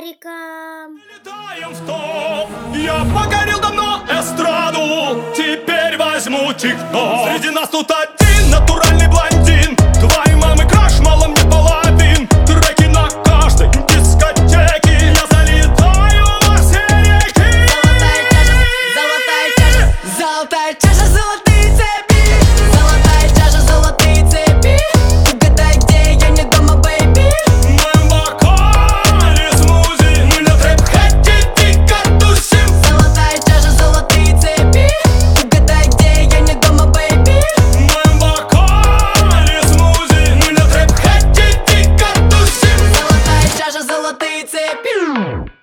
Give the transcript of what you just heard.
фонариком. Летаем в топ. Я покорил давно эстраду, теперь возьму тик-ток. Среди нас тут один натуральный блондин. Твоей мамы краш, мало мне половин. Треки на каждой дискотеке. Я залетаю во все реки. Золотая чаша, золотая чаша, золотые цепи. Золотая чаша, золотые цепи. Угадай, где я не дома, бэйби. В моем бокале смузи, мы на трэп-хэте дико тусим. Золотая чаша, золотые цепи. Угадай, где я не дома, бэйби. В моем бокале смузи, мы на трэп-хэте дико тусим. Золотая чаша, золотые цепи.